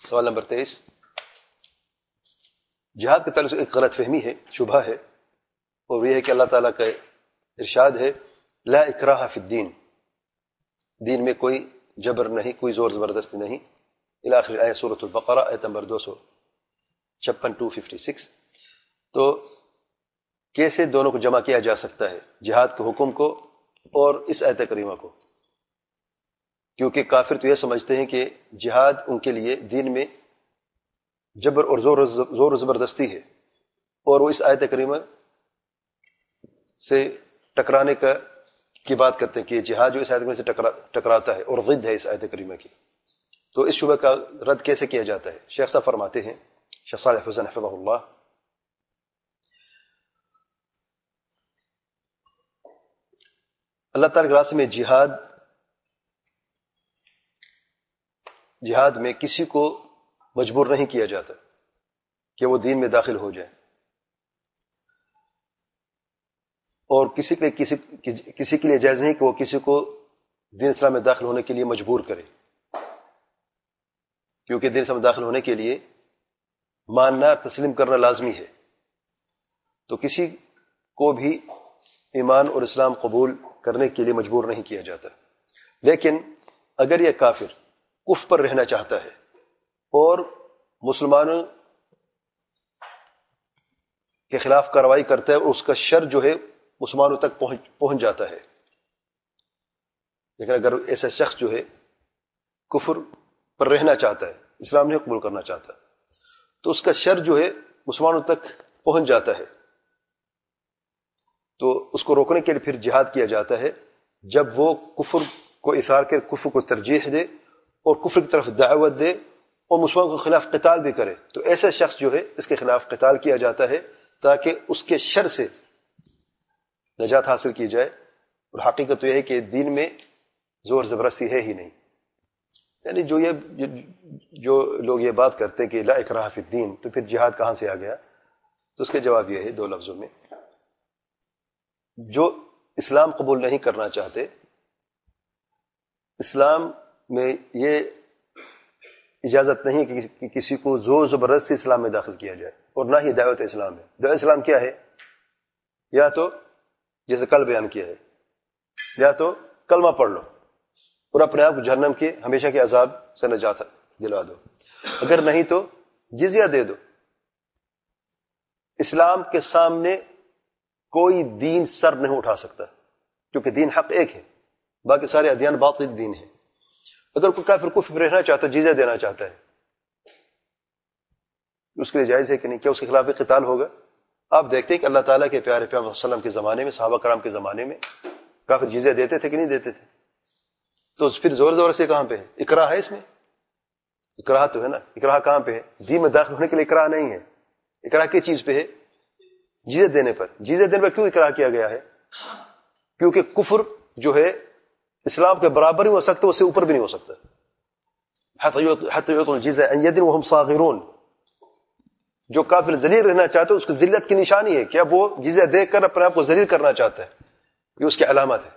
سوال نمبر 23، جہاد کے تعلق سے ایک غلط فہمی ہے، شبہ ہے، اور یہ ہے کہ اللہ تعالیٰ کا ارشاد ہے لا اکراہ فی الدین، دین میں کوئی جبر نہیں، کوئی زور زبردستی نہیں، الی آخر آیت سورۃ البقرہ آیت نمبر 256 تو کیسے دونوں کو جمع کیا جا سکتا ہے، جہاد کے حکم کو اور اس آیت کریمہ کو؟ کیونکہ کافر تو یہ سمجھتے ہیں کہ جہاد ان کے لیے دین میں جبر اور زور و زبردستی ہے، اور وہ اس آیت کریمہ سے ٹکرانے کی بات کرتے ہیں کہ جہاد جو اس آیت کریمہ سے ٹکراتا ہے اور ضد ہے اس آیت کریمہ کی، تو اس شبہ کا رد کیسے کیا جاتا ہے؟ شیخ صاحب فرماتے ہیں، شیخ صالح فوزان حفظہ اللہ، اللہ تعالیٰ کے راستے میں جہاد میں کسی کو مجبور نہیں کیا جاتا کہ وہ دین میں داخل ہو جائے، اور کسی کے لیے جائز نہیں کہ وہ کسی کو دین اسلام میں داخل ہونے کے لیے مجبور کرے، کیونکہ دین اسلام میں داخل ہونے کے لیے ماننا تسلیم کرنا لازمی ہے، تو کسی کو بھی ایمان اور اسلام قبول کرنے کے لیے مجبور نہیں کیا جاتا۔ لیکن اگر یہ کافر کفر پر رہنا چاہتا ہے اور مسلمانوں کے خلاف کارروائی کرتا ہے اور اس کا شر جو ہے مسلمانوں تک پہنچ جاتا ہے، لیکن اگر ایسا شخص جو ہے کفر پر رہنا چاہتا ہے، اسلام نہیں قبول کرنا چاہتا، تو اس کا شر جو ہے مسلمانوں تک پہنچ جاتا ہے، تو اس کو روکنے کے لیے پھر جہاد کیا جاتا ہے، جب وہ کفر کو اثار کر کفر کو ترجیح دے اور کفر کی طرف دعوت دے اور مسلمانوں کے خلاف قتال بھی کرے، تو ایسا شخص جو ہے اس کے خلاف قتال کیا جاتا ہے تاکہ اس کے شر سے نجات حاصل کی جائے۔ اور حقیقت تو یہ ہے کہ دین میں زور زبردستی ہے ہی نہیں، یعنی جو لوگ یہ بات کرتے ہیں کہ لا اکراہ فی الدین، تو پھر جہاد کہاں سے آ گیا؟ تو اس کے جواب یہ ہے 2 لفظوں میں، جو اسلام قبول نہیں کرنا چاہتے، اسلام میں یہ اجازت نہیں کہ کسی کو زور زبردستی اسلام میں داخل کیا جائے، اور نہ ہی دعوت اسلام ہے۔ دعوت اسلام کیا ہے؟ یا تو جیسے کل بیان کیا ہے، یا تو کلمہ پڑھ لو اور اپنے آپ کو جہنم کے ہمیشہ کے عذاب سے نجات دلا دو، اگر نہیں تو جزیہ دے دو۔ اسلام کے سامنے کوئی دین سر نہیں اٹھا سکتا، کیونکہ دین حق ایک ہے، باقی سارے ادیان باطل دین ہیں۔ اگر کوئی کافر کفر میں رہنا چاہتا ہے، جزیہ دینا چاہتا ہے، اس کے لیے جائز ہے کہ نہیں؟ کیا اس کے خلاف بھی قتال ہوگا؟ آپ دیکھتے ہیں کہ اللہ تعالیٰ کے پیارے پیغمبر صلی اللہ علیہ وسلم کے زمانے میں، صحابہ کرام کے زمانے میں کافر جزیہ دیتے تھے کہ نہیں دیتے تھے؟ تو پھر زور سے کہاں پہ ہے؟ اکراہ ہے اس میں؟ اکراہ تو ہے نا، اکراہ کہاں پہ ہے؟ دین میں داخل ہونے کے لیے اکراہ نہیں ہے، اکراہ کس چیز پہ ہے؟ جزیہ دینے پر۔ جزیہ دینے پر کیوں اکراہ کیا گیا ہے؟ کیونکہ کفر جو ہے اسلام کے برابر ہی ہو سکتا ہے، اس سے اوپر بھی نہیں ہو سکتا۔ حتی یعطوا الجزیہ عن ید وہم صاغرون، جو کافر ذلیل رہنا چاہتا ہے اس کی ذلت کی نشانی ہے کہ اب وہ جزیہ دے کر اپنے آپ کو ذلیل کرنا چاہتا ہے، یہ اس کی علامت ہے۔